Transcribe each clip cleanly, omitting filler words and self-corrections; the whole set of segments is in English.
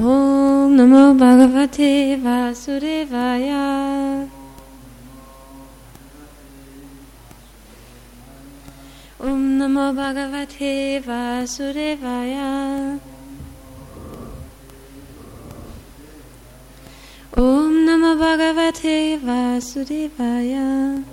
Om Namo Bhagavate Vasudevaya. Om Namo Bhagavate Vasudevaya. Om Namo Bhagavate Vasudevaya.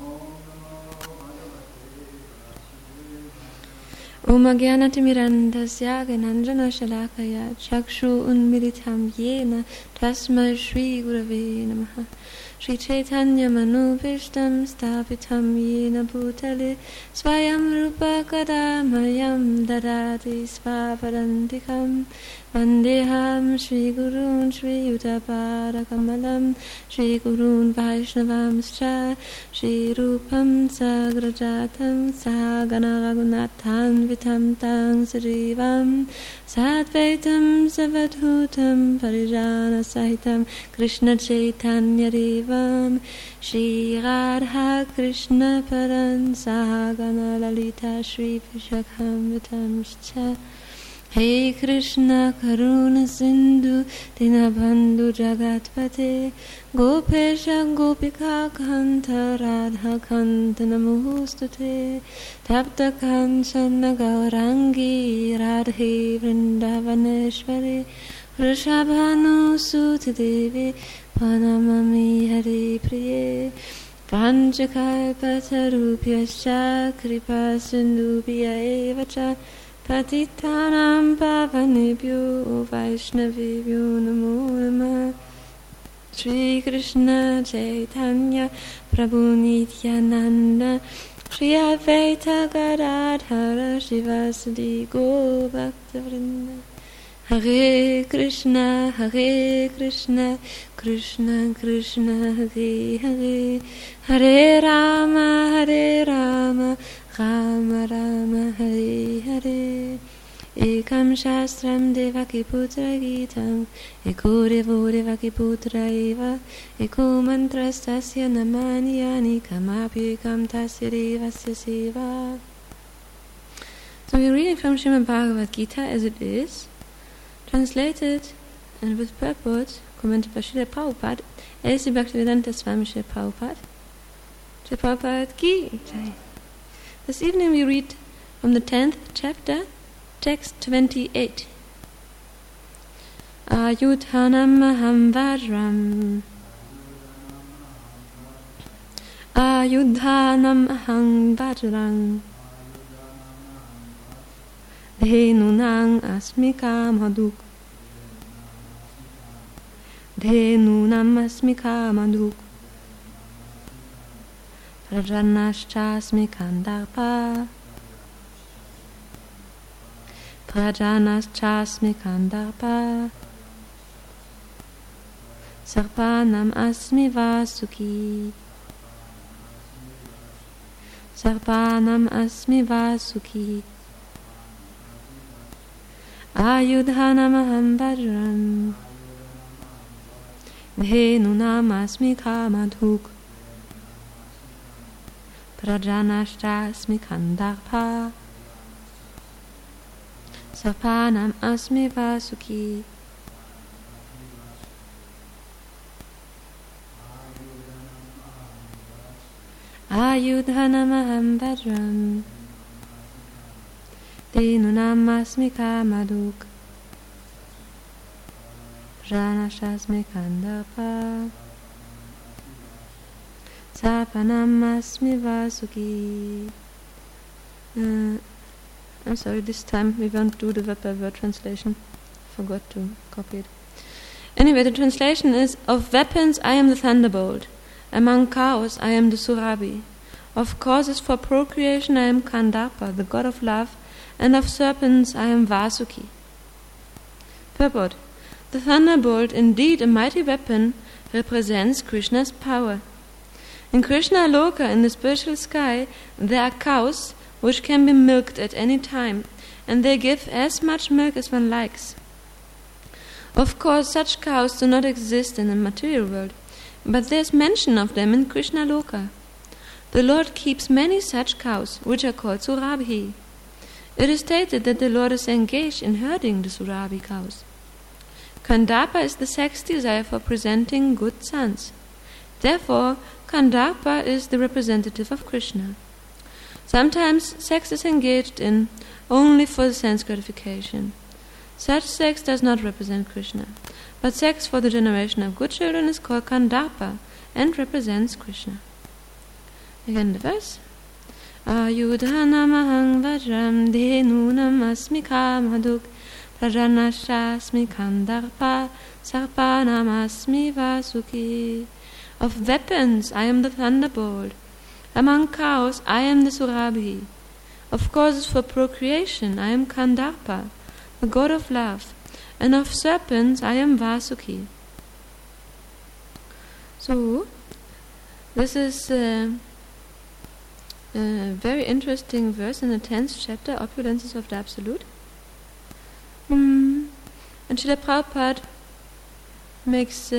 Om Agyanatimirandasya Gananjana Shalakaya Chakshu Unmilitam Yena Tasmai Shri Gurave Namaha. Shri Chaitanya Manubhishtam Stapitam Yena Bhutale Swayam Rupa Kadamayam Dadati Svapadantikam Vandeham Shri Gurun Shri Yudapada Kamalam Shri Gurun Vaishnavamscha Shri Rupam Sagrajatam Sagana Raghunathan Vitam Tang Srivam Sadvaitam Savadhutam Parijana Sahitam Krishna Chaitanya Devam Shri Radha Krishna Paran Sahagana Lalita Shri Vishakam Vitamscha Hey Krishna Karuna Sindhu Dinabandhu Jagatpate Gopesha Gopika Kanta Radha Kanta Namostute Tapta Kanchana Gaurangi Radhe Vrindavaneshwari Vrishabhanu Sutadevi Panamami Hari Priye Panchakalpatarubhyascha Kripa Sindhubhya evacha Patitanam Pavanebhyo Vaishnavebhyo Namo Namah. Shri Krishna Chaitanya Prabhu Nityananda Shri Advaita Gadadhara Shivasadi Go Bhaktavrinda. Hare Krishna Krishna Krishna Hare Hare Hare Rama Rama Rama Hare Hare. Ekam Shastram Devaki Putra Gitam Eko Devo Devaki Putra Eva Eko Mantrastasya Namani Yani Kamapi Ekam Tasya Devasya Seva. So we're reading from Srimad Bhagavad Gita as it is, translated and with purport, commented by Srila Prabhupada, A.C. Bhaktivedanta Swami Srila Prabhupada. Srila Prabhupada Ki Jai. This evening we read from the 10th chapter, text 28. Ayudhanam aham vajram Ayudhanam aham vajram Dhenunang asmika maduk Dhenunam asmika maduk Prajanashchasmi kandarpa Prajanashchasmi kandarpa Sarpanam asmi vasuki Sarpanam asmi vasuki Ayudhanam aham vajram Dhenunam asmi kamadhuk Prajanashchasmi kandarpa Sarpanam asmi vasuki. Ayudhanam aham vajram Dhenunam asmi kamadhuk Prajanashchasmi kandarpa Sarpanam asmi vasuki. I'm sorry, this time we won't do the word by word translation. Forgot to copy it. Anyway, the translation is: of weapons I am the thunderbolt, among cows I am the Surabhi, of causes for procreation I am Kandarpa, the god of love, and of serpents I am Vasuki. Purport: the thunderbolt, indeed a mighty weapon, represents Krishna's power. In Krishna Loka, in the spiritual sky, there are cows which can be milked at any time, and they give as much milk as one likes. Of course, such cows do not exist in the material world, but there is mention of them in Krishna Loka. The Lord keeps many such cows, which are called Surabhi. It is stated that the Lord is engaged in herding the Surabhi cows. Kandapa is the sex desire for presenting good sons. Therefore, Kandapa is the representative of Krishna. Sometimes sex is engaged in only for the sense gratification. Such sex does not represent Krishna, but sex for the generation of good children is called Kandapa and represents Krishna. Again the verse. Ayudhanamahang vajram dhenunam asmi kamaduk prajanashasmi kandarpa sarpanam asmi vasuki. Of weapons I am the thunderbolt. Among cows I am the Surabhi. Of causes for procreation I am Kandarpa, the god of love. And of serpents I am Vasuki. So, this is a very interesting verse in the 10th chapter, Opulences of the Absolute. And Srila Prabhupada makes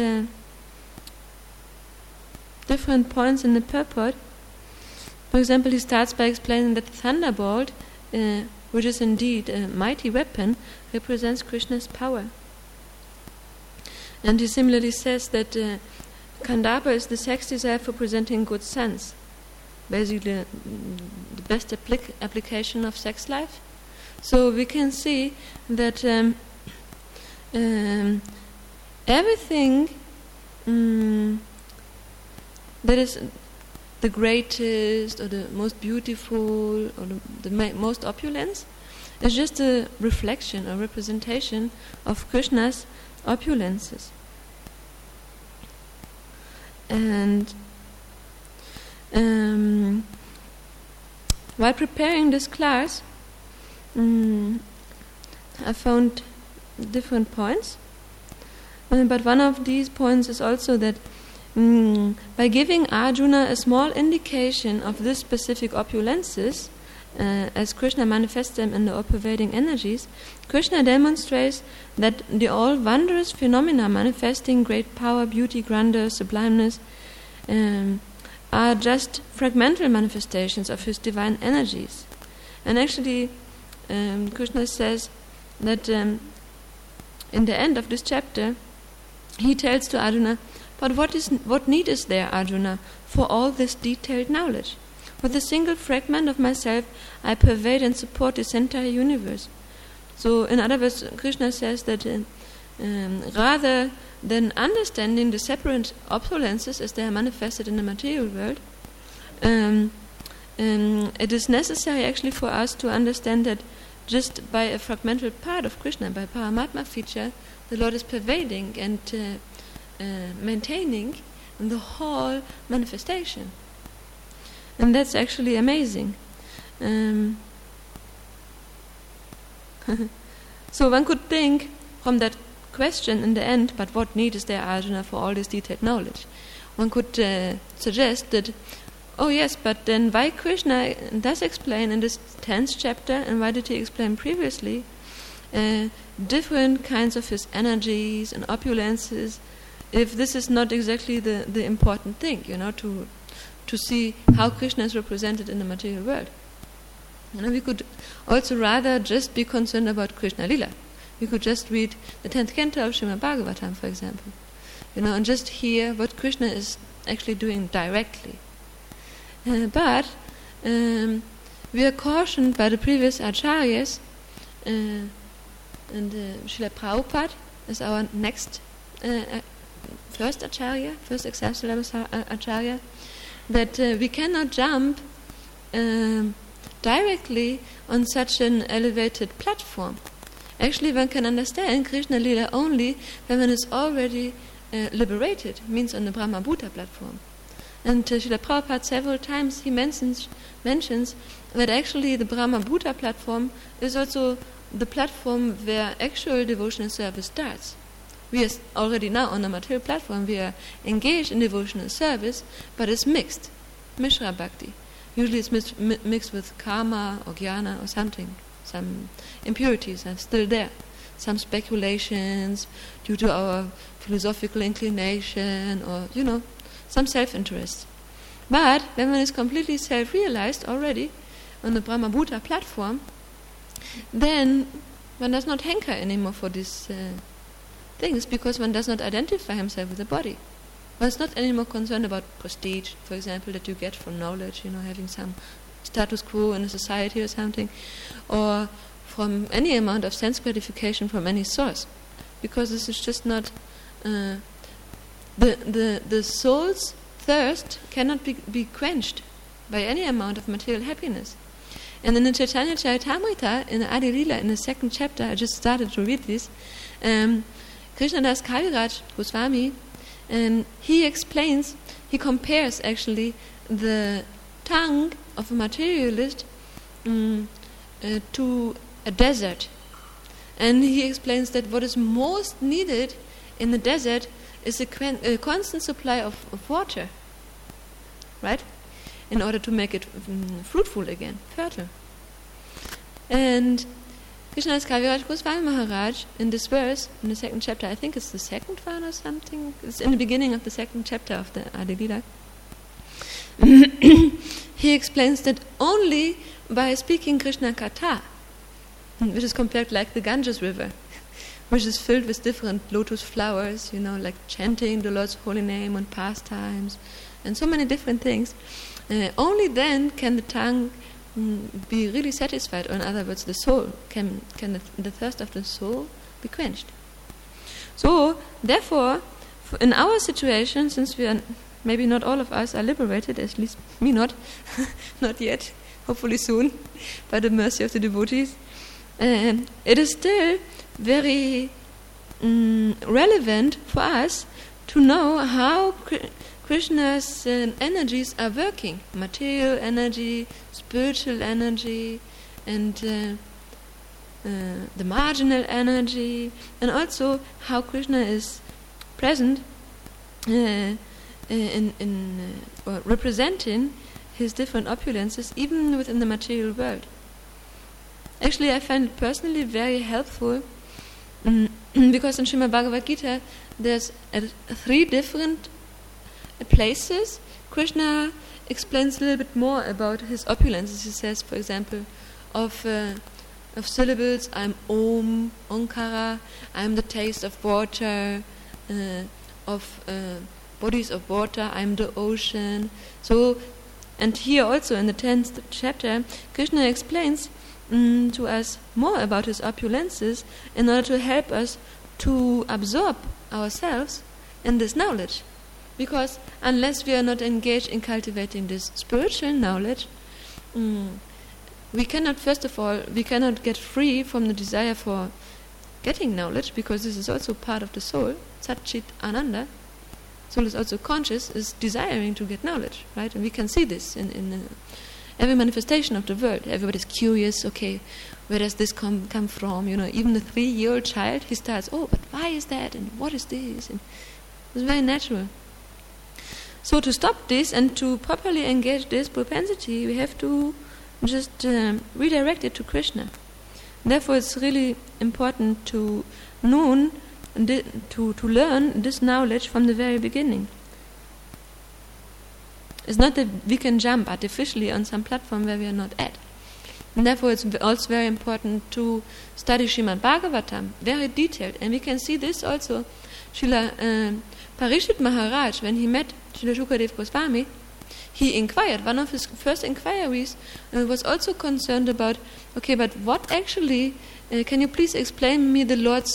different points in the purport. For example, he starts by explaining that the thunderbolt, which is indeed a mighty weapon, represents Krishna's power. And he similarly says that Kandapa is the sex desire for presenting good sons. Basically, the best application of sex life. So we can see that everything that is the greatest or the most beautiful or the most opulence is just a reflection or representation of Krishna's opulences. And while preparing this class, I found different points, but one of these points is also that by giving Arjuna a small indication of this specific opulences, as Krishna manifests them in the all-pervading energies, Krishna demonstrates that the all-wondrous phenomena manifesting great power, beauty, grandeur, sublimeness are just fragmental manifestations of his divine energies. And actually, Krishna says that in the end of this chapter, he tells to Arjuna, but what need is there, Arjuna, for all this detailed knowledge? With a single fragment of myself, I pervade and support this entire universe. So, in other words, Krishna says that rather than understanding the separate opulences as they are manifested in the material world, it is necessary actually for us to understand that just by a fragmental part of Krishna, by Paramatma feature, the Lord is pervading and maintaining the whole manifestation. And that's actually amazing. So one could think from that question in the end, but what need is there, Arjuna, for all this detailed knowledge? One could suggest that, oh yes, but then why Krishna does explain in this 10th chapter, and why did he explain previously, different kinds of his energies and opulences, if this is not exactly the important thing, to see how Krishna is represented in the material world. We could also rather just be concerned about Krishna Lila. We could just read the 10th canto of Srimad Bhagavatam, for example, and just hear what Krishna is actually doing directly. But we are cautioned by the previous acharyas, and Srila Prabhupada is our next first acharya, first exceptional acharya, that we cannot jump directly on such an elevated platform. Actually, one can understand Krishna Lila only when one is already liberated, means on the Brahma Bhuta platform. And Srila Prabhupada several times he mentions that actually the Brahma Bhuta platform is also the platform where actual devotional service starts. We are already now on the material platform, we are engaged in devotional service, but it's mixed, Mishra Bhakti. Usually it's mixed with karma or jnana or something. Some impurities are still there. Some speculations due to our philosophical inclination or, some self-interest. But when one is completely self-realized already on the Brahma Bhuta platform, then one does not hanker anymore for this things because one does not identify himself with the body. One's not anymore concerned about prestige, for example, that you get from knowledge, having some status quo in a society or something, or from any amount of sense gratification from any source, because this is just not the soul's thirst cannot be quenched by any amount of material happiness. And in the Chaitanya Charitamrita, in the Adi Lila, in the second chapter, I just started to read this, Krishnadas Kaviraj Goswami, he compares actually the tongue of a materialist to a desert. And he explains that what is most needed in the desert is a constant supply of water, right? In order to make it fruitful again, fertile. And Krishnadas Kaviraj Goswami Maharaj, in this verse, in the second chapter, I think it's the second one or something, it's in the beginning of the second chapter of the Adi Lila, he explains that only by speaking Krishna Katha, which is compared like the Ganges river, which is filled with different lotus flowers, like chanting the Lord's holy name and pastimes, and so many different things, only then can the tongue be really satisfied, or in other words, the soul, can the thirst of the soul be quenched. So, therefore, in our situation, since we are, maybe not all of us are liberated, at least me not, not yet, hopefully soon, by the mercy of the devotees, it is still very relevant for us to know how Krishna's energies are working, material energy, spiritual energy, and the marginal energy, and also how Krishna is present in or representing his different opulences even within the material world. Actually, I find it personally very helpful because in Srimad Bhagavad Gita there's 3 different places Krishna explains a little bit more about his opulences. He says, for example, of syllables, I'm Om, Onkara, I'm the taste of water, of bodies of water, I'm the ocean. So, and here also in the 10th chapter, Krishna explains to us more about his opulences in order to help us to absorb ourselves in this knowledge. Because unless we are not engaged in cultivating this spiritual knowledge, we cannot, first of all, get free from the desire for getting knowledge, because this is also part of the soul. Sat Chit Ananda, soul is also conscious, is desiring to get knowledge, right? And we can see this in every manifestation of the world. Everybody's curious, okay, where does this come from? Even the 3-year-old child, he starts, oh, but why is that? And what is this? And it's very natural. So to stop this and to properly engage this propensity, we have to just redirect it to Krishna. Therefore, it's really important to learn this knowledge from the very beginning. It's not that we can jump artificially on some platform where we are not at. And therefore, it's also very important to study Srimad Bhagavatam, very detailed. And we can see this also. Srila Parishit Maharaj, when he met Srila Shukadev Goswami, he inquired. One of his first inquiries was also concerned about, okay, but what actually, can you please explain me the Lord's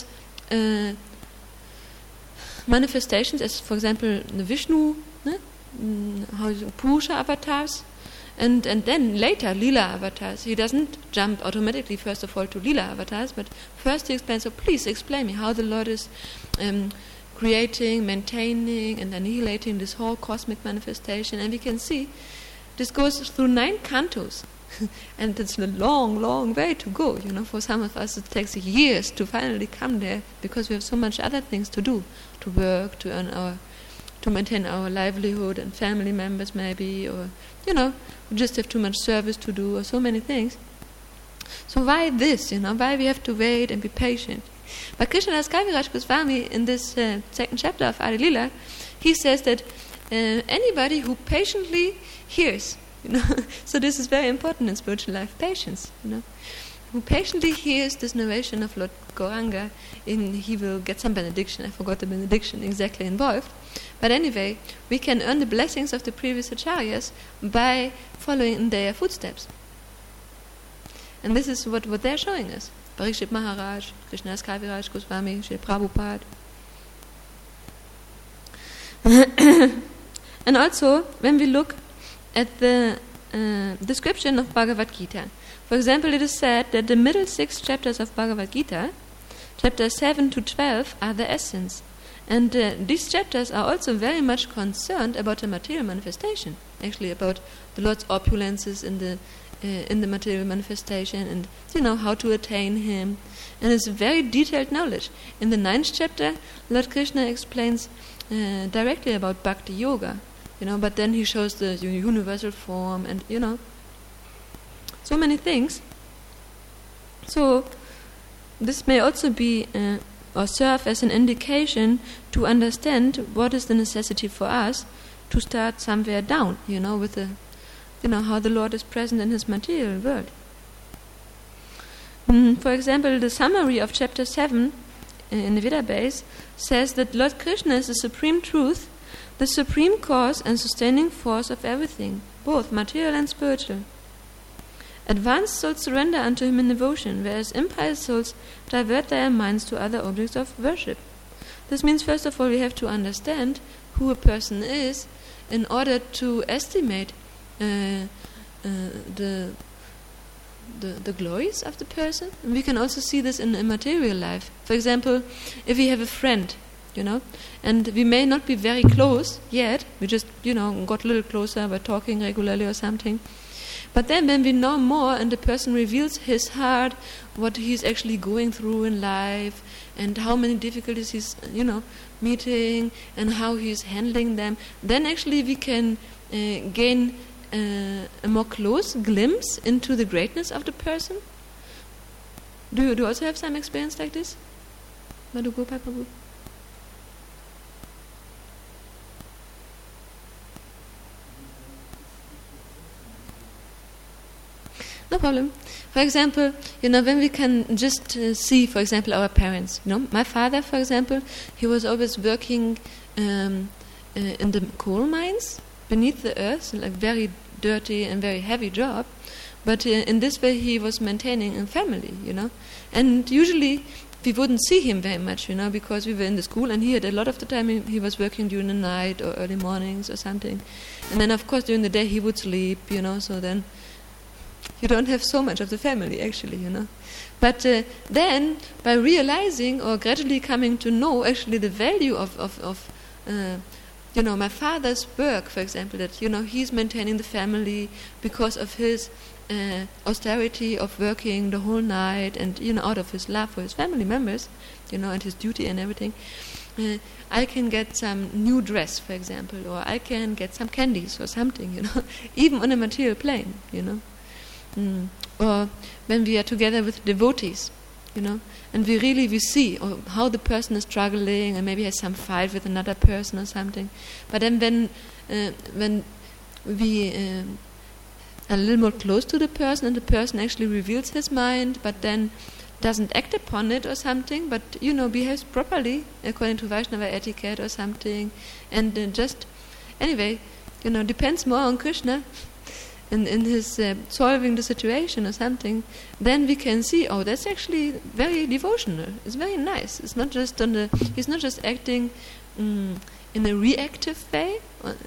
manifestations, as for example the Vishnu, how Purusha avatars, and then later Lila avatars. He doesn't jump automatically first of all to Lila avatars, but first he explains, so please explain me how the Lord is creating, maintaining, and annihilating this whole cosmic manifestation. And we can see this goes through 9 cantos. And it's a long, long way to go. For some of us it takes years to finally come there, because we have so much other things to do, to work, to earn to maintain our livelihood and family members maybe, or we just have too much service to do, or so many things. So why this? Why we have to wait and be patient? But Krishnadas Kaviraj Goswami, in this second chapter of Adi Lila, he says that anybody who patiently hears, so this is very important in spiritual life, patience, who patiently hears this narration of Lord Gauranga, he will get some benediction. I forgot the benediction exactly involved. But anyway, we can earn the blessings of the previous acharyas by following in their footsteps. And this is what they're showing us. Parikshit Maharaj, Krishnadas Kaviraj Goswami, Srila Prabhupada. And also, when we look at the description of Bhagavad Gita, for example, it is said that the middle 6 chapters of Bhagavad Gita, chapters 7 to 12, are the essence. And these chapters are also very much concerned about the material manifestation, actually about the Lord's opulences in the material manifestation, and how to attain Him. And it's very detailed knowledge. In the 9th chapter, Lord Krishna explains directly about Bhakti Yoga, but then he shows the universal form and so many things. So this may also be or serve as an indication to understand what is the necessity for us to start somewhere down, with the how the Lord is present in His material world. For example, the summary of chapter 7 in the Vedabase says that Lord Krishna is the supreme truth, the supreme cause and sustaining force of everything, both material and spiritual. Advanced souls surrender unto Him in devotion, whereas impious souls divert their minds to other objects of worship. This means, first of all, we have to understand who a person is in order to estimate the glories of the person. And we can also see this in immaterial life. For example, if we have a friend, and we may not be very close yet, we just, got a little closer by talking regularly or something. But then when we know more and the person reveals his heart, what he's actually going through in life, and how many difficulties he's, meeting, and how he's handling them, then actually we can gain a more close glimpse into the greatness of the person. Do you also have some experience like this? Madhu Gopal Prabhu? No problem. For example, when we can just see, for example, our parents. My father, for example, he was always working in the coal mines beneath the earth, like very dirty and very heavy job. But in this way, he was maintaining a family, And usually, we wouldn't see him very much, because we were in the school, and he had a lot of the time he was working during the night or early mornings or something. And then, of course, during the day he would sleep, so then you don't have so much of the family, actually, But then, by realizing or gradually coming to know actually the value of my father's work, for example, that, he's maintaining the family because of his austerity of working the whole night and, out of his love for his family members, and his duty and everything. I can get some new dress, for example, or I can get some candies or something, even on a material plane, Or when we are together with devotees, and we see how the person is struggling and maybe has some fight with another person or something. But then when we are a little more close to the person and the person actually reveals his mind, but then doesn't act upon it or something, but behaves properly according to Vaishnava etiquette or something, and just anyway, depends more on Krishna in his solving the situation or something, then we can see, that's actually very devotional. It's very nice. It's not just he's not just acting in a reactive way,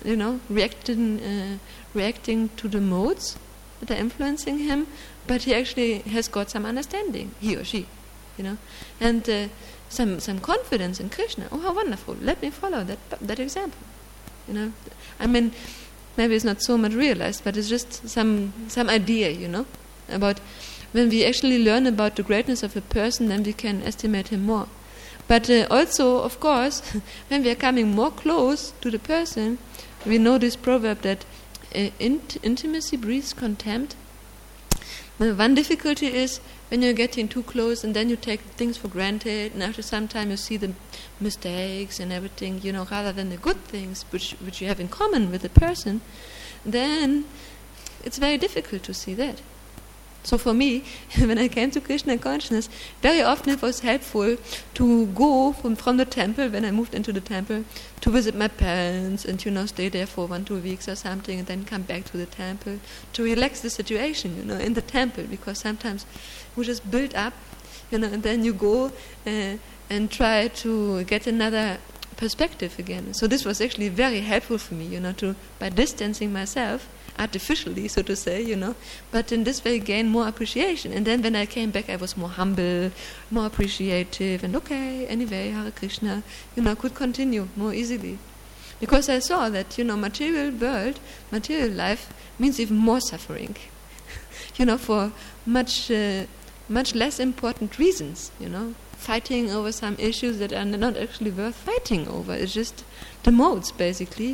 reacting to the modes that are influencing him, but he actually has got some understanding, he or she, and some confidence in Krishna. Oh, how wonderful! Let me follow that example. I mean, maybe it's not so much realized, but it's just some idea, about when we actually learn about the greatness of a person, then we can estimate him more. But also, of course, when we are coming more close to the person, we know this proverb that intimacy breeds contempt. One difficulty is when you're getting too close and then you take things for granted, and after some time you see the mistakes and everything, rather than the good things which you have in common with the person, then it's very difficult to see that. So for me, when I came to Krishna consciousness, very often it was helpful to go from the temple, when I moved into the temple, to visit my parents and, stay there for 1-2 weeks or something and then come back to the temple to relax the situation, in the temple, because sometimes we just build up, and then you go and try to get another perspective again. So this was actually very helpful for me, by distancing myself, artificially, so to say, but in this way gain more appreciation. And then when I came back, I was more humble, more appreciative, and okay, anyway, Hare Krishna, could continue more easily. Because I saw that, material world, material life means even more suffering, for much less important reasons, fighting over some issues that are not actually worth fighting over. It's just the modes, basically,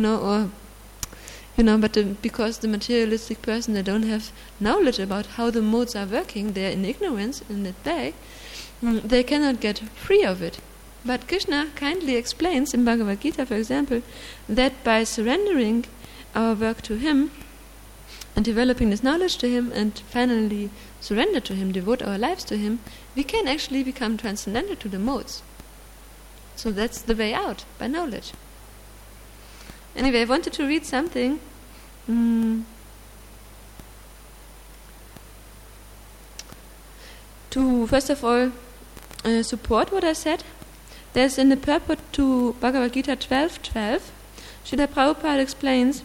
but because the materialistic person, they don't have knowledge about how the modes are working, they're in ignorance in that way, they cannot get free of it. But Krishna kindly explains in Bhagavad Gita, for example, that by surrendering our work to Him and developing this knowledge to Him and finally surrender to Him, devote our lives to Him, we can actually become transcendental to the modes. So that's the way out, by knowledge. Anyway, I wanted to read something to, first of all, support what I said. There's in the purport to Bhagavad Gita 12:12, Srila Prabhupada explains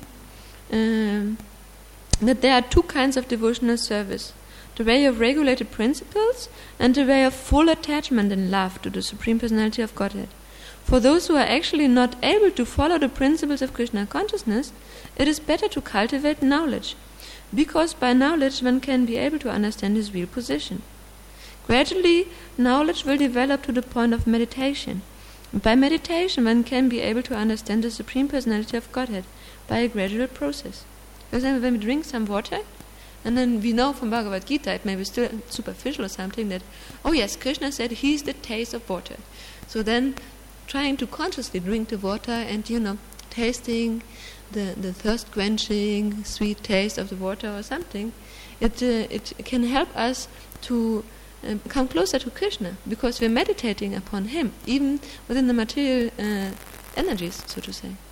that there are two kinds of devotional service: the way of regulated principles and the way of full attachment and love to the Supreme Personality of Godhead. For those who are actually not able to follow the principles of Krishna consciousness, it is better to cultivate knowledge, because by knowledge one can be able to understand his real position. Gradually, knowledge will develop to the point of meditation. By meditation, one can be able to understand the Supreme Personality of Godhead by a gradual process. For example, when we drink some water, and then we know from Bhagavad Gita, it may be still superficial or something, that, oh yes, Krishna said he's the taste of water. So then, trying to consciously drink the water and, tasting the thirst-quenching, sweet taste of the water or something, it can help us to come closer to Krishna, because we're meditating upon Him, even within the material energies, so to say.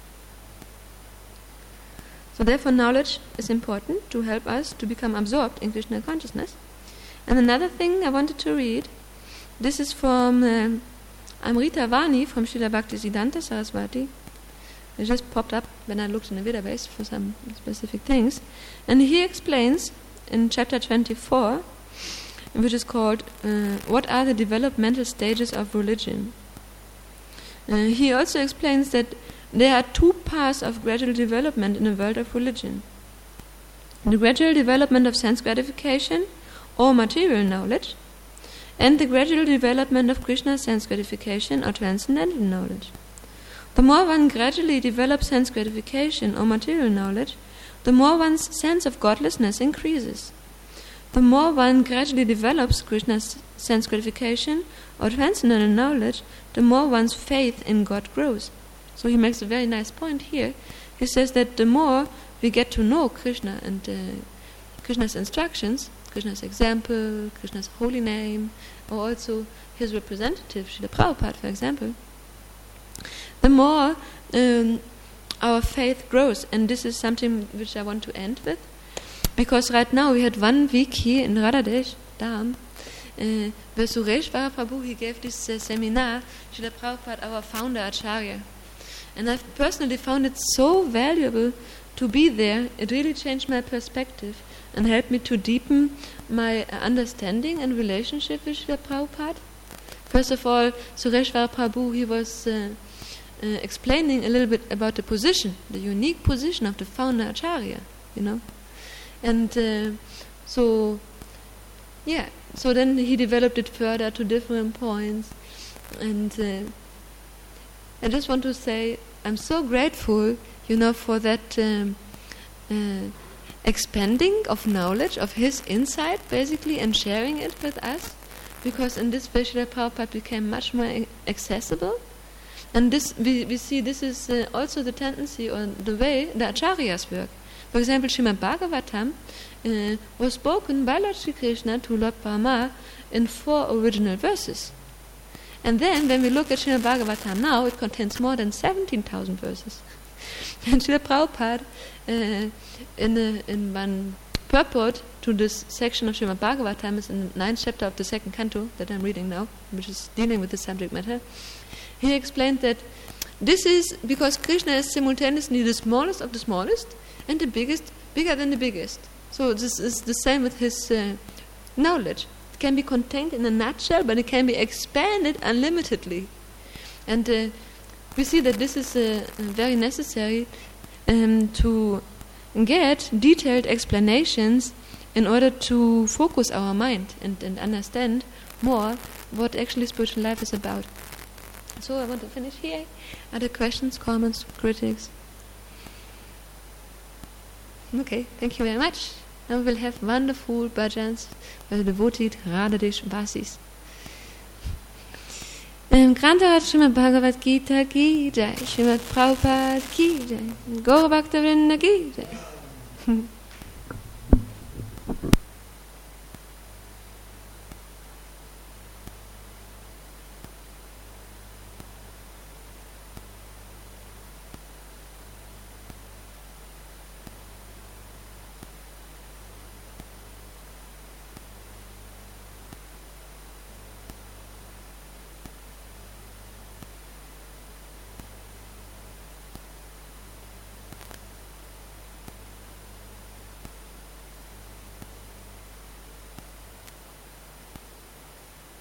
So therefore knowledge is important to help us to become absorbed in Krishna consciousness. And another thing I wanted to read, this is from Amrita Vani from Srila Bhaktisiddhanta Saraswati. It just popped up when I looked in the database for some specific things. And he explains in chapter 24, which is called What are the developmental stages of religion? He also explains that there are two paths of gradual development in the world of religion. The gradual development of sense gratification or material knowledge, and the gradual development of Krishna's sense gratification or transcendental knowledge. The more one gradually develops sense gratification or material knowledge, the more one's sense of godlessness increases. The more one gradually develops Krishna's sense gratification or transcendental knowledge, the more one's faith in God grows. So he makes a very nice point here. He says that the more we get to know Krishna and Krishna's instructions, Krishna's example, Krishna's holy name, or also his representative, Srila Prabhupada, for example, the more our faith grows. And this is something which I want to end with, because right now we had 1 week here in Radhadesh, Dham, where Sureshvara Prabhu, he gave this seminar, Srila Prabhupada, our founder Acharya. And I've personally found it so valuable to be there. It really changed my perspective and helped me to deepen my understanding and relationship with Srila Prabhupada. First of all, Sureshvara Prabhu, he was explaining a little bit about the position, the unique position of the founder Acharya, And so then he developed it further to different points. And I just want to say I'm so grateful, for that expanding of knowledge, of his insight, basically, and sharing it with us, because in this way Srila Prabhupada became much more accessible. And this we see this is also the tendency or the way the Acharyas work. For example, Srimad Bhagavatam was spoken by Lord Sri Krishna to Lord Brahma in 4 original verses. And then, when we look at Srimad Bhagavatam now, it contains more than 17,000 verses. And Srila Prabhupada, in one purport to this section of Srimad Bhagavatam, is in the 9th chapter of the 2nd canto that I'm reading now, which is dealing with the subject matter. He explained that this is because Krishna is simultaneously the smallest of the smallest and the biggest, bigger than the biggest. So this is the same with his knowledge. It can be contained in a nutshell, but it can be expanded unlimitedly. And we see that this is very necessary to get detailed explanations in order to focus our mind and understand more what actually spiritual life is about. So I want to finish here. Other questions, comments, critics? Okay, thank you very much. Now we will have wonderful bhajans by the devoted Radhadesh Vasis. Grantarat Srimad Bhagavad Gita Ki Jai, Srimad Prabhupada Ki Jai, Gaura Bhakta Vrinda Ki Jai.